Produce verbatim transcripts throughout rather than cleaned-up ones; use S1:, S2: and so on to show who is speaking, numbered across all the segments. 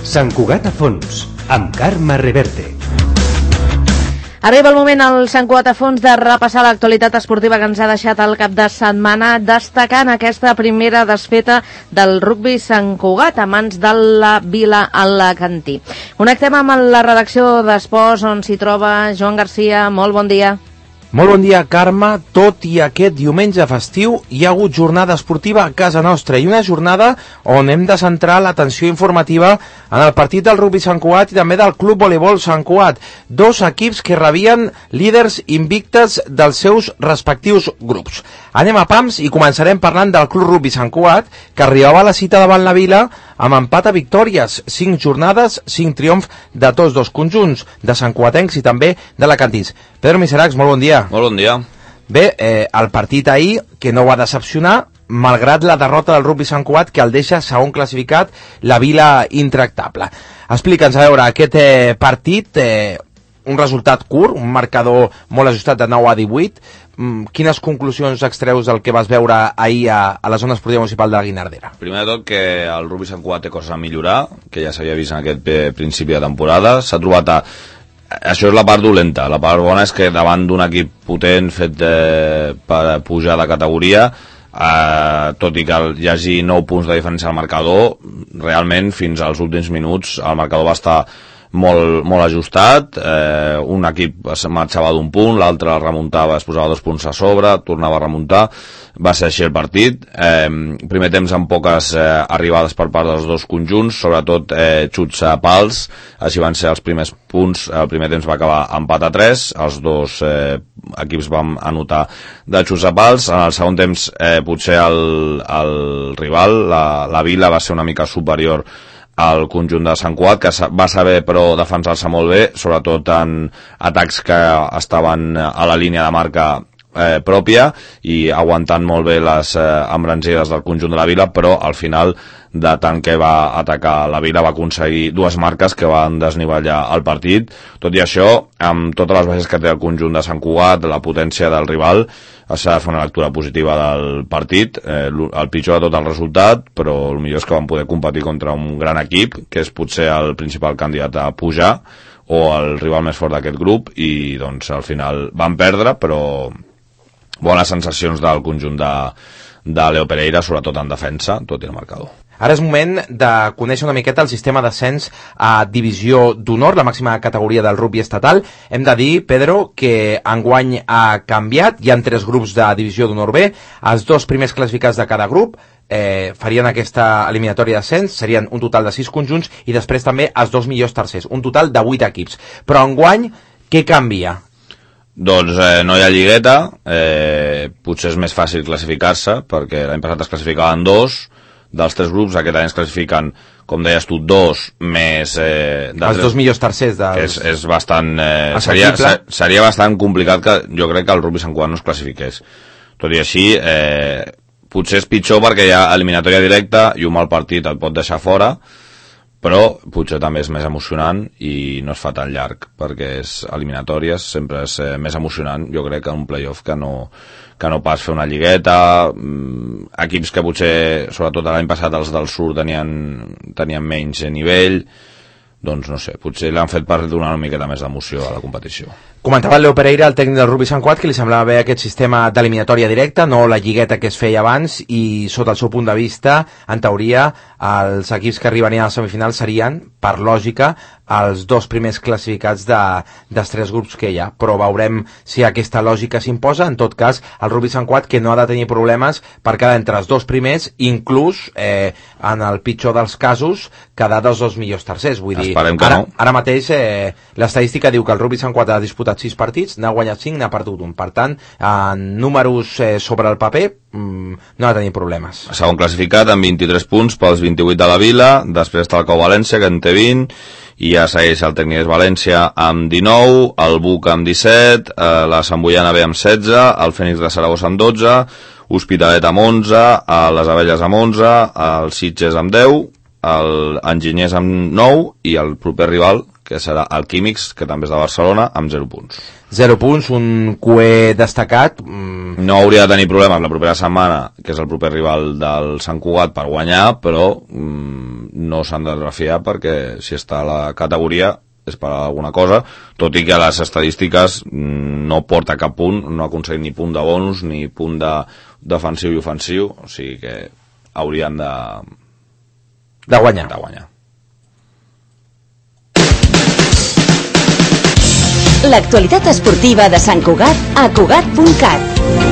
S1: Sant Cugat a fons, amb Carme Reverte.
S2: Arriba el moment al Sant Cugat a fons de repassar l'actualitat esportiva que ens ha deixat el cap de setmana, destacant aquesta primera desfeta del rugbi Sant Cugat a mans de la Vila Alacantí. Connectem amb la redacció d'Esports, on s'hi troba Joan Garcia. Molt bon dia.
S3: Molt bon dia, Carme. Tot i aquest diumenge festiu hi ha hagut jornada esportiva a casa nostra i una jornada on hem de centrar l'atenció informativa en el partit del rugbi Sant Cugat i també del Club Voleibol Sant Cugat, dos equips que rebien líders invictes dels seus respectius grups. Anem a pams i començarem parlant del Club Rugbi Sant Cugat, que arribava a la cita davant la Vila amb empat a victòries, cinc jornades, cinc triomfs de tots dos conjunts, de Sant Cugatencs i també de Alacantins. Pedro Miseracs, molt bon dia.
S4: Molt bon dia.
S3: Bé, eh, el partit ahir, que no va decepcionar, malgrat la derrota del Rugbi Sant Cugat, que el deixa segon classificat, la Vila intractable. Explica'ns, a veure, aquest eh, partit, eh, un resultat curt, un marcador molt ajustat de nou a divuit, mm, quines conclusions extreus del que vas veure ahir a, a la zona esportiva municipal de la Guinardera?
S4: Primer de tot, que el Rugbi Sant Cugat té coses a millorar, que ja s'havia vist en aquest eh, principi de temporada. S'ha trobat a... Això és la part dolenta. La part bona és que davant d'un equip potent fet eh, per pujar de categoria, eh, tot i que hi hagi nou punts de diferència al marcador, realment fins als últims minuts el marcador va estar molt, molt ajustat. Eh, un equip es marxava d'un punt, l'altre remuntava, es posava dos punts a sobre, tornava a remuntar. Va ser així el partit. Eh, primer temps amb poques eh, arribades per part dels dos conjunts, sobretot eh, xuts a pals. Així van ser els primers punts. El primer temps va acabar empat a tres, els dos eh, equips van anotar de xuts a pals. En el segon temps eh, potser el, el rival, la, la Vila, va ser una mica superior al conjunt de Sant Cugat, que va saber però defensar-se molt bé, sobretot en atacs que estaven a la línia de marca eh, pròpia i aguantant molt bé les eh, embranzides del conjunt de la Vila, però al final, de tant que va atacar la Vila, va aconseguir dues marques que van desnivellar el partit. Tot i això, amb totes les bases que té el conjunt de Sant Cugat, la potència del rival, s'ha de fer una lectura positiva del partit. Eh, el pitjor de tot el resultat, però el millor és que van poder competir contra un gran equip, que és potser el principal candidat a pujar, o el rival més fort d'aquest grup, i doncs al final van perdre, però bones sensacions del conjunt de, de Leo Pereira, sobretot en defensa, tot i el marcador.
S3: Ara és moment de conèixer una miqueta el sistema d'ascens a Divisió d'Honor, la màxima categoria del rugbi estatal. Hem de dir, Pedro, que enguany ha canviat, hi ha tres grups de Divisió d'Honor B, els dos primers classificats de cada grup eh, farien aquesta eliminatòria d'ascens, serien un total de sis conjunts, i després també els dos millors tercers, un total de vuit equips. Però enguany, què canvia?
S4: Doncs eh, no hi ha lligueta, eh, potser és més fàcil classificar-se, perquè l'any passat es classificaven dos dels tres grups, aquest any es classifiquen, com deies tu, dos més eh,
S3: els tres, dos millors tercers dels...
S4: és, és bastant eh, seria, seria bastant complicat que jo crec que el rugbi Sant Cugat no es classifiqués. Tot i així eh, potser és pitjor perquè hi ha eliminatòria directa i un mal partit et pot deixar fora, però potser també és més emocionant i no es fa tan llarg, perquè és eliminatòries, sempre és eh, més emocionant, jo crec, que un playoff que no, que no pas fer una lligueta. mm, equips que potser, sobretot l'any passat, els del sud tenien, tenien menys nivell, doncs no sé, potser l'han fet per donar una miqueta més d'emoció a la competició.
S3: Comentava el Leo Pereira, el tècnic del rugbi Sant Cugat, que li semblava bé aquest sistema d'eliminatòria directa, no la lligueta que es feia abans, i sota el seu punt de vista, en teoria, els equips que arribarien a la semifinal serien, per lògica, els dos primers classificats de, dels tres grups que hi ha, però veurem si aquesta lògica s'imposa. En tot cas, el rugbi Sant Cugat, que no ha de tenir problemes per quedar entre els dos primers, inclús eh, en el pitjor dels casos, quedar dels dos millors tercers. Vull dir,
S4: Esperem que
S3: ara,
S4: no.
S3: ara mateix eh, l'estadística diu que el rugbi Sant Cugat ha disputat sis partits, n'ha guanyat cinc, n'ha perdut un. Per tant, en números eh, sobre el paper, mm, no ha de tenir problemes.
S4: Segon classificat amb vint-i-tres punts pels vint-i-vuit de la Vila, després està el Cau València, que en té vint, i ja segueix el Tècnic València amb dinou, el Buc amb disset, eh, la Sant Boiana B amb setze, el Fènix de Saragossa amb dotze, Hospitalet amb onze, eh, les Abelles amb onze, el Sitges amb deu, el Enginyers amb nou, i el proper rival, que serà el Químics, que també és de Barcelona, amb zero punts.
S3: zero punts, un cué destacat. Mm.
S4: No hauria de tenir problemes la propera setmana, que és el proper rival del Sant Cugat, per guanyar, però mm, no s'han de refiar, perquè si està a la categoria és per alguna cosa, tot i que a les estadístiques no porta cap punt, no ha aconseguit ni punt de bonus ni punt de defensiu i ofensiu, o sigui que haurien de
S3: de guanyar,
S4: de guanyar.
S5: L'actualitat esportiva de Sant Cugat a Cugat punt cat.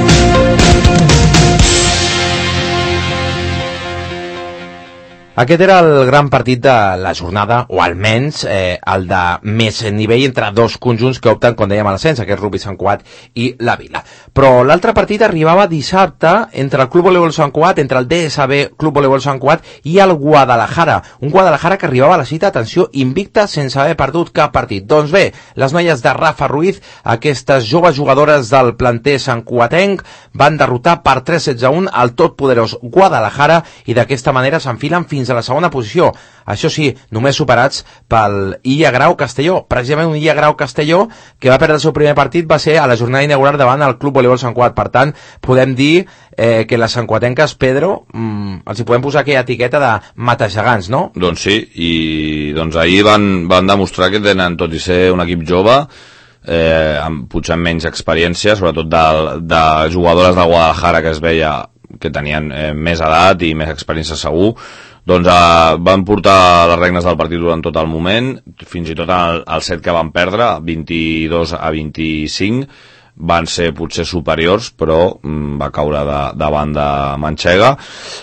S3: Aquest era el gran partit de la jornada, o almenys eh, el de més nivell entre dos conjunts que opten, com dèiem, a l'ascens, aquest Rugby Sant Cugat i la Vila. Però l'altre partit arribava dissabte entre el Club Voleibol Sant Cugat, entre el D S B Club Voleibol Sant Cugat i el Guadalajara. Un Guadalajara que arribava a la cita, atenció, invicta, sense haver perdut cap partit. Doncs bé, les noies de Rafa Ruiz, aquestes joves jugadores del planter santcugatenc, van derrotar per tres sets a un al totpoderós Guadalajara i d'aquesta manera s'enfilen fins a la segona posició. Això sí, només superats pel Illa Grau Castelló. Precisament un Illa Grau Castelló que va perdre el seu primer partit va ser a la jornada inaugural davant el Club Voleibol Sant Cugat. Per tant, podem dir eh, que les santcugatenques, Pedro, mmm, els hi podem posar aquella etiqueta de matagegants, no?
S4: Doncs sí, i doncs ahir van, van demostrar que tenen, tot i ser un equip jove, eh, amb, potser amb menys experiència, sobretot de, de jugadores del Guadalajara que es veia que tenien eh, més edat i més experiència segur, doncs eh, van portar les regnes del partit durant tot el moment, fins i tot el, el set que van perdre, vint-i-dos a vint-i-cinc, van ser potser superiors, però mm, va caure de, davant de Manxega,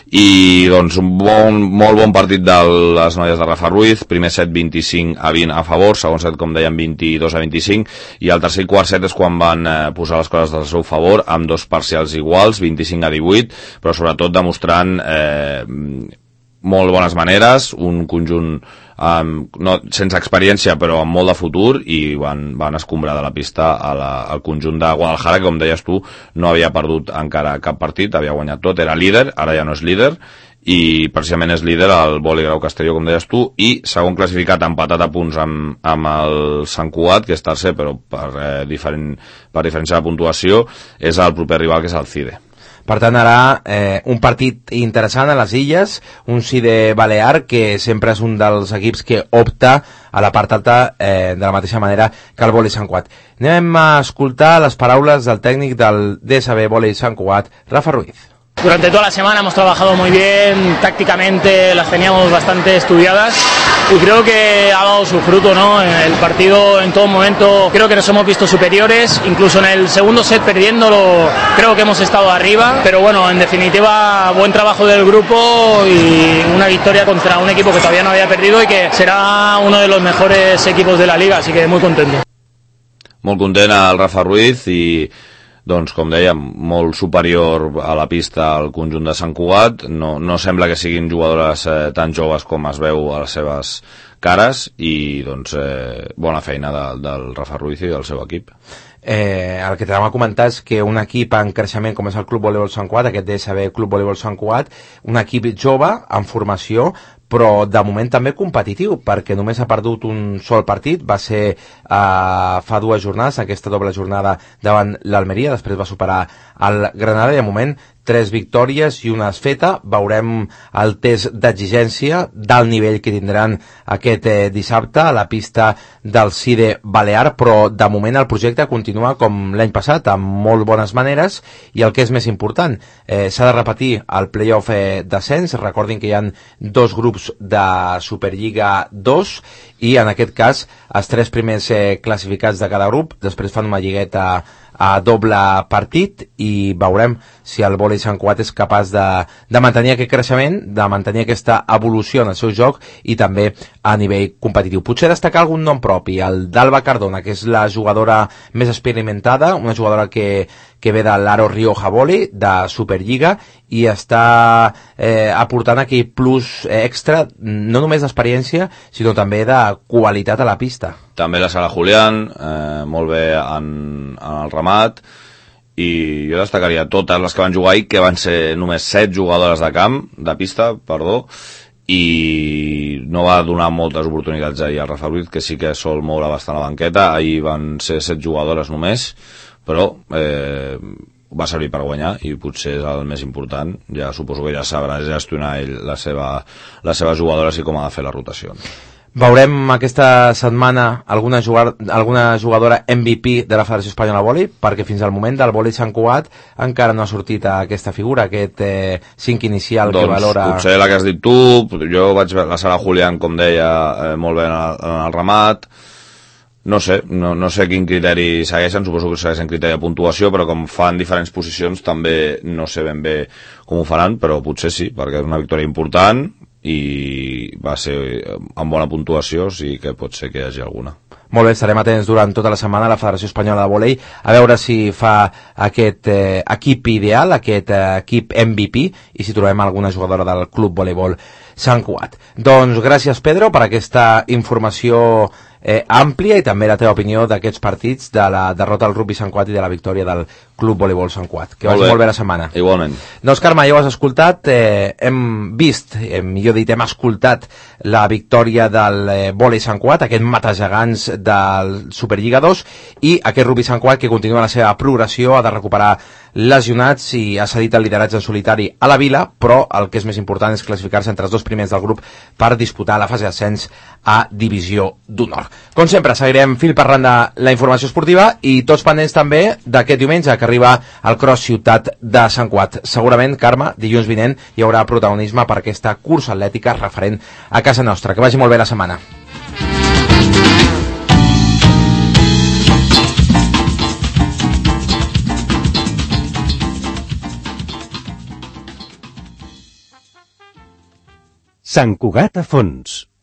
S4: i doncs un bon, molt bon partit de les noies de Rafa Ruiz, primer set vint-i-cinc a vint a favor, segon set, com dèiem, vint-i-dos a vint-i-cinc, i el tercer i quart set és quan van eh, posar les coses del seu favor, amb dos parcials iguals, vint-i-cinc a divuit, però sobretot demostrant eh, molt bones maneres, un conjunt um, no, sense experiència però amb molt de futur, i van, van escombrar de la pista a la, al conjunt de Guadalajara, que com deies tu no havia perdut encara cap partit, havia guanyat tot, era líder, ara ja no és líder, i precisament és líder el Voli Grau Castelló, com deies tu, i segon classificat empatat a punts amb, amb el Sant Cugat, que és tercer però per, eh, diferent, per diferència de puntuació, és el proper rival, que és el CIDE.
S3: Per tant, ara eh, un partit interessant a les Illes, un CIDE Balear, que sempre és un dels equips que opta a la part alta eh, de la mateixa manera que el Voli Sant Cugat. Anem a escoltar les paraules del tècnic del D S B Voli Sant Cugat, Rafa Ruiz.
S6: Durante toda la semana hemos trabajado muy bien, tácticamente las teníamos bastante estudiadas y creo que ha dado su fruto, ¿no? En el partido, en todo momento, creo que nos hemos visto superiores, incluso en el segundo set perdiéndolo, creo que hemos estado arriba, pero bueno, en definitiva, buen trabajo del grupo y una victoria contra un equipo que todavía no había perdido y que será uno de los mejores equipos de la liga, así que muy contento.
S4: Molt content al Rafa Ruiz i doncs, com dèiem, molt superior a la pista al conjunt de Sant Cugat. No, no sembla que siguin jugadores eh, tan joves com es veu a les seves cares, i doncs eh, bona feina de, del Rafa Ruiz i del seu equip.
S3: Eh, el que t'anem a comentar és que un equip en creixement com és el Club Voleibol Sant Cugat, aquest D S B Club Voleibol Sant Cugat, un equip jove en formació, però de moment també competitiu, perquè només ha perdut un sol partit, va ser eh, fa dues jornades, aquesta doble jornada davant l'Almeria, després va superar el Granada, i de moment tres victòries i una desfeta. Veurem el test d'exigència del nivell que tindran aquest eh, dissabte a la pista del CIDE Balear, però de moment el projecte continua com l'any passat, amb molt bones maneres, i el que és més important, eh, s'ha de repetir el playoff eh, d'ascens. Recordin que hi ha dos grups de Superliga dos, i en aquest cas els tres primers eh, classificats de cada grup després fan una lligueta a doble partit, i veurem si el Voli Sant Cugat és capaç de, de mantenir aquest creixement, de mantenir aquesta evolució en el seu joc i també a nivell competitiu. Potser destacar algun nom propi, el d'Alba Cardona, que és la jugadora més experimentada, una jugadora que, que ve de l'Aro Rioja Voli, de Superliga, i està eh, aportant aquell plus extra, no només d'experiència, sinó també de qualitat a la pista.
S4: També la Sara Julián, eh, molt bé en, en el remat, i jo destacaria totes les que van jugar ahir, que van ser només set jugadores de camp, de pista, perdó, i no va donar moltes oportunitats ahir al Rafa Ruiz, que sí que sol moure bastant la banqueta. Ahir van ser set jugadores només, però eh, va servir per guanyar i potser és el més important. Ja suposo que ja sabrà gestionar ell la seva, les seves jugadores i com ha de fer la rotació.
S3: Veurem aquesta setmana alguna, jugar, alguna jugadora M V P de la Federació Espanyola de Vòlei, perquè fins al moment del vòlei Sant Cugat encara no ha sortit aquesta figura, aquest eh, cinc inicial
S4: doncs,
S3: que valora...
S4: Potser la que has dit tu, jo vaig veure la Sara Julián, com deia, eh, molt bé en el, en el remat. No sé, no, no sé quin criteri segueixen, suposo que segueixen criteri de puntuació, però com fan diferents posicions també no sé ben bé com ho faran, però potser sí, perquè és una victòria important i va ser amb bona puntuació, sí que pot ser que hi hagi alguna.
S3: Molt bé, estarem atents durant tota la setmana a la Federació Espanyola de Vòlei a veure si fa aquest eh, equip ideal, aquest eh, equip M V P, i si trobem alguna jugadora del Club Voleibol Sant Cugat. Doncs gràcies, Pedro, per aquesta informació eh, àmplia i també la teva opinió d'aquests partits, de la derrota del Rugby Sant Cugat i de la victòria del Club Voleibol Sant Cugat. Que vagi molt bé la setmana.
S4: Igualment.
S3: Doncs, Carme, ja ho has escoltat, eh, hem vist, eh, millor dit, hem escoltat la victòria del eh, Vòlei Sant Cugat, aquest matagegants del Superliga dos, i aquest Rugby Sant Cugat que continua la seva progressió, ha de recuperar lesionats i ha cedit el lideratge en solitari a la Vila, però el que és més important és classificar-se entre els dos primers del grup per disputar la fase d'ascens a Divisió d'Honor. Com sempre, seguirem fil per randa la informació esportiva i tots pendents també d'aquest diumenge que arriba al Cross Ciutat de Sant Cugat. Segurament, Carme, dilluns vinent hi haurà protagonisme per aquesta cursa atlètica referent a casa nostra. Que vagi molt bé la setmana.
S1: Sant Cugat a fons.